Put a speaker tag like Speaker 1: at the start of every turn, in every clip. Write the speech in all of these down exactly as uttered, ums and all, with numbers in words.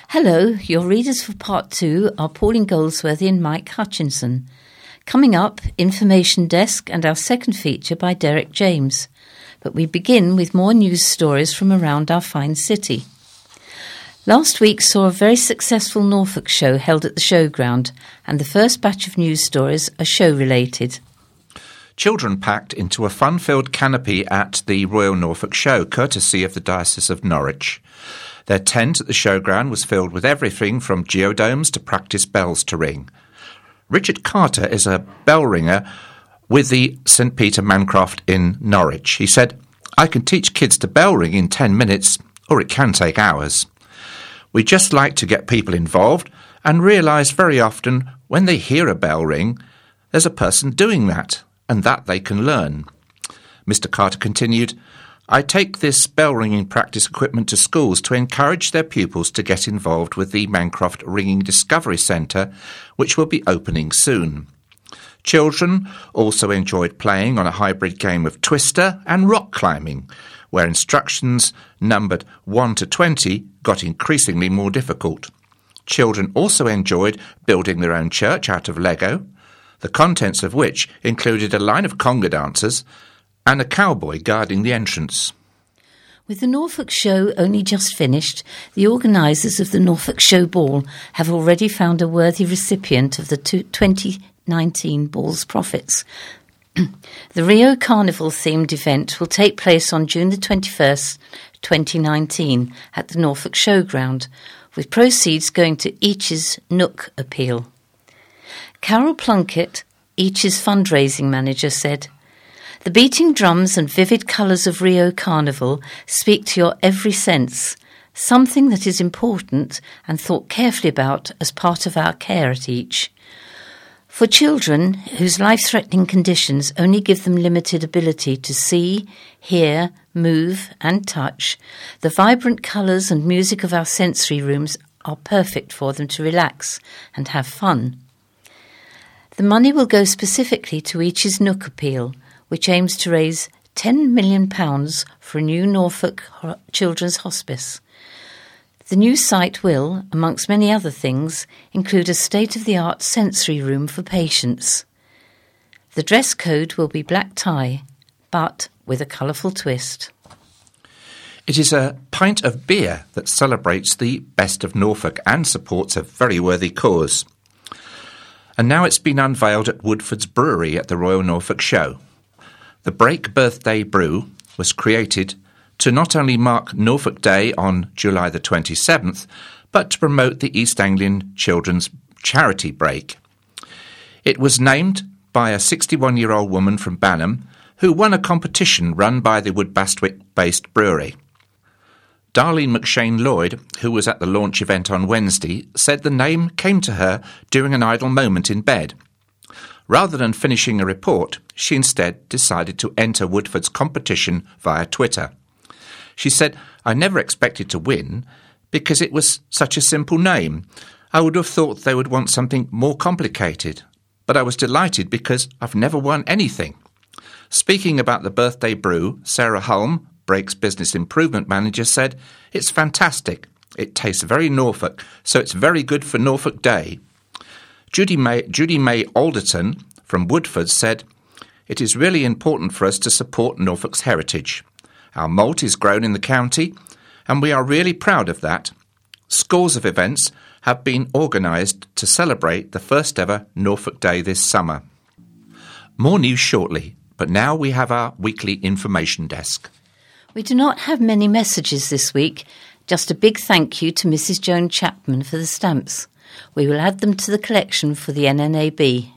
Speaker 1: Hello, your readers for part two are Pauline Goldsworthy and Mike Hutchinson. Coming up, Information Desk and our second feature by Derek James. But we begin with more news stories from around our fine city. Last week saw a very successful Norfolk show held at the showground, and the first batch of news stories are show-related.
Speaker 2: Children packed into a fun-filled canopy at the Royal Norfolk Show, courtesy of the Diocese of Norwich. Their tent at the showground was filled with everything from geodomes to practice bells to ring. Richard Carter is a bell ringer with the St Peter Mancroft in Norwich. He said, "I can teach kids to bell ring in ten minutes, or it can take hours. We just like to get people involved and realise very often when they hear a bell ring, there's a person doing that, and that they can learn." Mister Carter continued, "I take this bell ringing practice equipment to schools to encourage their pupils to get involved with the Mancroft Ringing Discovery Centre, which will be opening soon." Children also enjoyed playing on a hybrid game of Twister and rock climbing, where instructions numbered one to twenty got increasingly more difficult. Children also enjoyed building their own church out of Lego, the contents of which included a line of conga dancers and a cowboy guarding the entrance.
Speaker 1: With the Norfolk Show only just finished, the organisers of the Norfolk Show Ball have already found a worthy recipient of the twenty nineteen Ball's profits. The Rio Carnival-themed event will take place on June the twenty-first, twenty nineteen, at the Norfolk Showground, with proceeds going to Each's Nook Appeal. Carol Plunkett, Each's fundraising manager, said, "The beating drums and vivid colours of Rio Carnival speak to your every sense, something that is important and thought carefully about as part of our care at Each. For children whose life-threatening conditions only give them limited ability to see, hear, move and touch, the vibrant colours and music of our sensory rooms are perfect for them to relax and have fun." The money will go specifically to Each's Nook Appeal, which aims to raise ten million pounds for a new Norfolk Children's Hospice. The new site will, amongst many other things, include a state-of-the-art sensory room for patients. The dress code will be black tie, but with a colourful twist.
Speaker 2: It is a pint of beer that celebrates the best of Norfolk and supports a very worthy cause. And now it's been unveiled at Woodford's Brewery at the Royal Norfolk Show. The Break Birthday Brew was created to not only mark Norfolk Day on July the twenty-seventh, but to promote the East Anglian Children's Charity Break. It was named by a sixty-one-year-old woman from Banham who won a competition run by the Woodbastwick-based brewery. Darlene McShane Lloyd, who was at the launch event on Wednesday, said the name came to her during an idle moment in bed. Rather than finishing a report, she instead decided to enter Woodford's competition via Twitter. She said, "I never expected to win because it was such a simple name. I would have thought they would want something more complicated, but I was delighted because I've never won anything." Speaking about the birthday brew, Sarah Hulme, Break's business improvement manager, said, "It's fantastic. It tastes very Norfolk, so it's very good for Norfolk Day." Judy May, Judy May Alderton from Woodford said, "It is really important for us to support Norfolk's heritage. Our malt is grown in the county, and we are really proud of that. Scores of events have been organised to celebrate the first ever Norfolk Day this summer." More news shortly, but now we have our weekly information desk.
Speaker 1: We do not have many messages this week, just a big thank you to Missus Joan Chapman for the stamps. We will add them to the collection for the N N A B.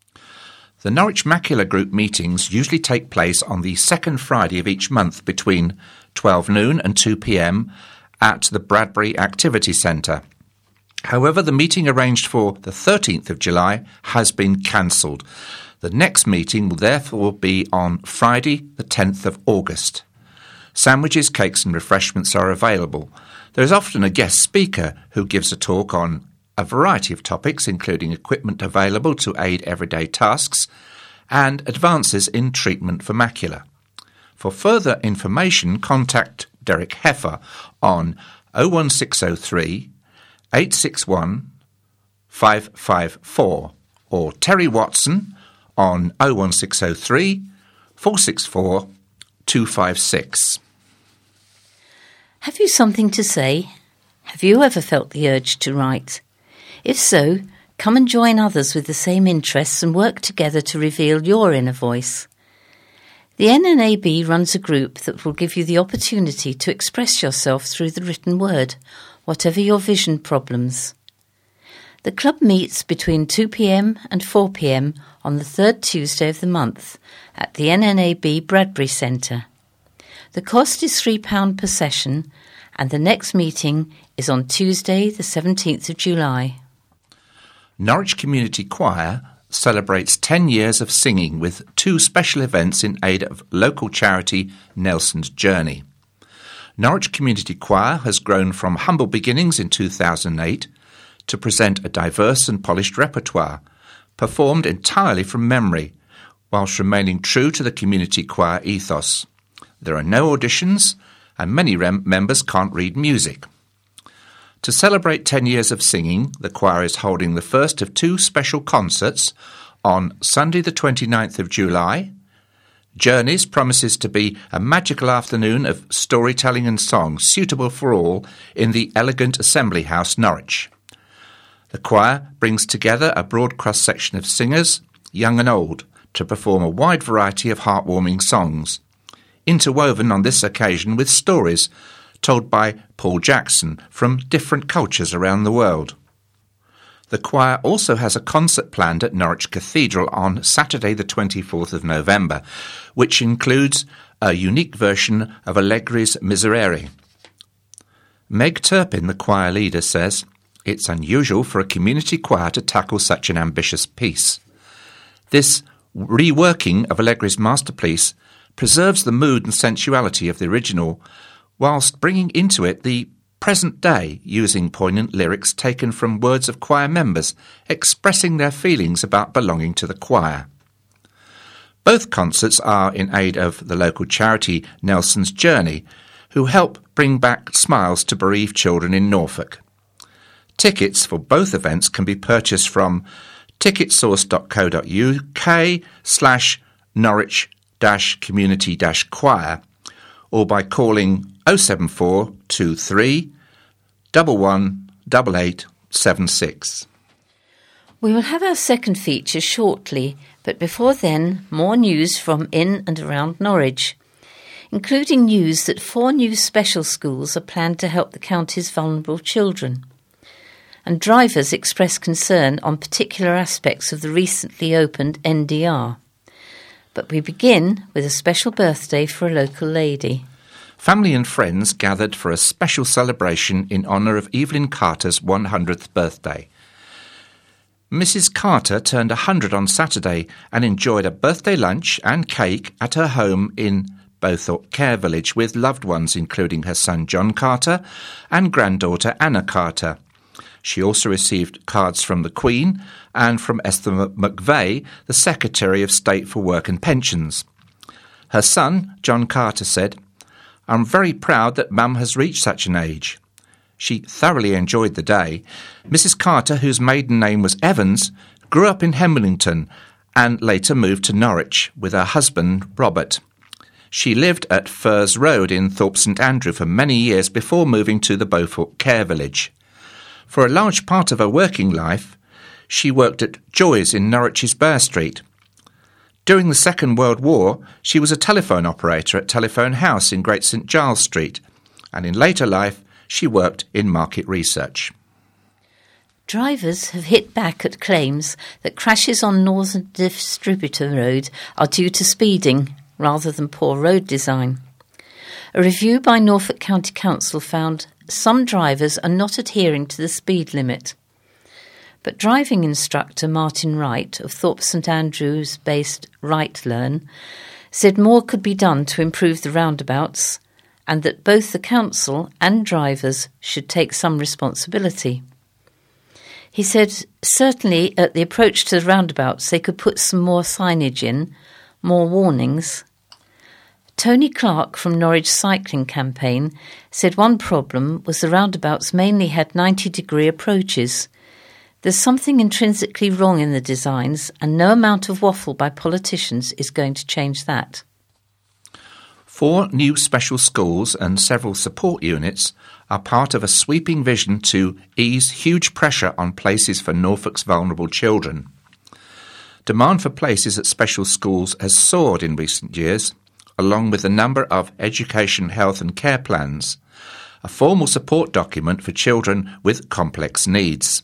Speaker 2: The Norwich Macular Group meetings usually take place on the second Friday of each month between twelve noon and two p.m. at the Bradbury Activity Centre. However, the meeting arranged for the thirteenth of July has been cancelled. The next meeting will therefore be on Friday, the tenth of August. Sandwiches, cakes and refreshments are available. There is often a guest speaker who gives a talk on a variety of topics, including equipment available to aid everyday tasks and advances in treatment for macula. For further information, contact Derek Heffer on oh one six oh three, eight six one, five five four or Terry Watson on oh one six oh three, four six four, two five six.
Speaker 1: Have you something to say? Have you ever felt the urge to write? If so, come and join others with the same interests and work together to reveal your inner voice. The N N A B runs a group that will give you the opportunity to express yourself through the written word, whatever your vision problems. The club meets between two p.m. and four p.m. on the third Tuesday of the month at the N N A B Bradbury Centre. The cost is three pounds per session, and the next meeting is on Tuesday the seventeenth of July.
Speaker 2: Norwich Community Choir celebrates ten years of singing with two special events in aid of local charity Nelson's Journey. Norwich Community Choir has grown from humble beginnings in two thousand eight to present a diverse and polished repertoire, performed entirely from memory, whilst remaining true to the community choir ethos. There are no auditions, and many rem- members can't read music. To celebrate ten years of singing, the choir is holding the first of two special concerts on Sunday the twenty-ninth of July. Journeys promises to be a magical afternoon of storytelling and song suitable for all in the elegant Assembly House, Norwich. The choir brings together a broad cross-section of singers, young and old, to perform a wide variety of heartwarming songs, interwoven on this occasion with stories told by Paul Jackson from different cultures around the world. The choir also has a concert planned at Norwich Cathedral on Saturday the twenty-fourth of November, which includes a unique version of Allegri's Miserere. Meg Turpin, the choir leader, says, "It's unusual for a community choir to tackle such an ambitious piece. This reworking of Allegri's masterpiece preserves the mood and sensuality of the original, whilst bringing into it the present day, using poignant lyrics taken from words of choir members expressing their feelings about belonging to the choir." Both concerts are in aid of the local charity Nelson's Journey, who help bring back smiles to bereaved children in Norfolk. Tickets for both events can be purchased from ticketsource.co.uk slash Norwich dash community dash choir or by calling oh seven four two three, one one eight eight seven six.
Speaker 1: We will have our second feature shortly, but before then, more news from in and around Norwich, including news that four new special schools are planned to help the county's vulnerable children. And drivers express concern on particular aspects of the recently opened N D R. But we begin with a special birthday for a local lady.
Speaker 2: Family and friends gathered for a special celebration in honour of Evelyn Carter's one hundredth birthday. Missus Carter turned one hundred on Saturday and enjoyed a birthday lunch and cake at her home in Bowthorpe Care Village with loved ones, including her son John Carter and granddaughter Anna Carter. She also received cards from the Queen and from Esther McVeigh, the Secretary of State for Work and Pensions. Her son, John Carter, said, "I'm very proud that Mum has reached such an age." She thoroughly enjoyed the day. Missus Carter, whose maiden name was Evans, grew up in Hemlington and later moved to Norwich with her husband, Robert. She lived at Firs Road in Thorpe St Andrew for many years before moving to the Bowthorpe Care Village. For a large part of her working life, she worked at Joy's in Norwich's Bear Street. During the Second World War, she was a telephone operator at Telephone House in Great St Giles Street, and in later life she worked in market research.
Speaker 1: Drivers have hit back at claims that crashes on Northern Distributor Road are due to speeding rather than poor road design. A review by Norfolk County Council found some drivers are not adhering to the speed limit. But driving instructor Martin Wright of Thorpe St Andrews-based Wright Learn said more could be done to improve the roundabouts and that both the council and drivers should take some responsibility. He said certainly at the approach to the roundabouts they could put some more signage in, more warnings. Tony Clark from Norwich Cycling Campaign said one problem was the roundabouts mainly had ninety-degree approaches. There's something intrinsically wrong in the designs, and no amount of waffle by politicians is going to change that.
Speaker 2: Four new special schools and several support units are part of a sweeping vision to ease huge pressure on places for Norfolk's vulnerable children. Demand for places at special schools has soared in recent years, along with the number of education, health and care plans, a formal support document for children with complex needs.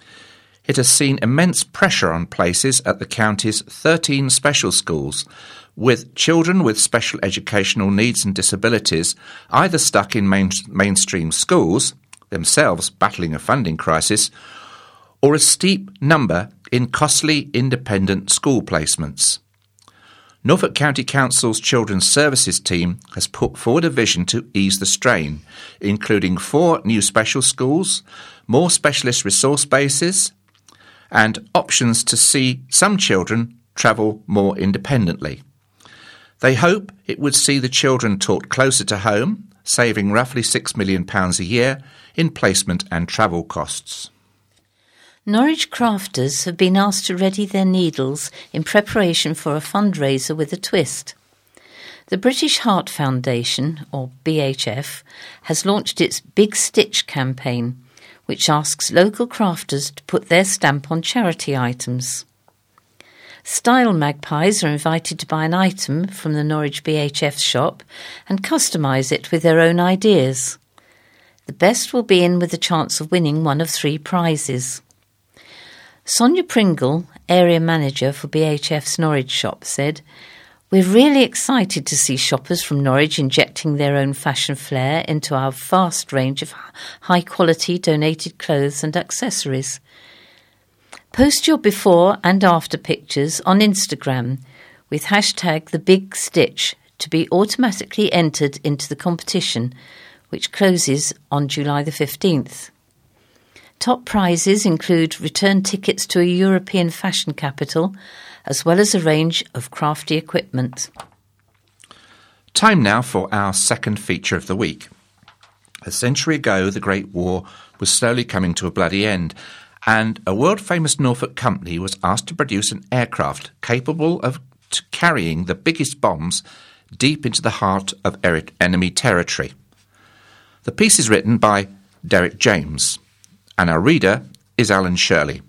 Speaker 2: It has seen immense pressure on places at the county's thirteen special schools, with children with special educational needs and disabilities either stuck in main, mainstream schools, themselves battling a funding crisis, or a steep number in costly independent school placements. Norfolk County Council's Children's Services team has put forward a vision to ease the strain, including four new special schools, more specialist resource bases, and options to see some children travel more independently. They hope it would see the children taught closer to home, saving roughly six million pounds a year in placement and travel costs.
Speaker 1: Norwich crafters have been asked to ready their needles in preparation for a fundraiser with a twist. The British Heart Foundation, or B H F, has launched its Big Stitch campaign, which asks local crafters to put their stamp on charity items. Style magpies are invited to buy an item from the Norwich B H F shop and customise it with their own ideas. The best will be in with the chance of winning one of three prizes. Sonia Pringle, area manager for B H F's Norwich shop, said, "We're really excited to see shoppers from Norwich injecting their own fashion flair into our vast range of high-quality donated clothes and accessories. Post your before and after pictures on Instagram with hashtag the Big Stitch to be automatically entered into the competition, which closes on July the fifteenth. Top prizes include return tickets to a European fashion capital, as well as a range of crafty equipment."
Speaker 2: Time now for our second feature of the week. A century ago, the Great War was slowly coming to a bloody end, and a world-famous Norfolk company was asked to produce an aircraft capable of t- carrying the biggest bombs deep into the heart of er- enemy territory. The piece is written by Derek James, and our reader is Alan Shirley.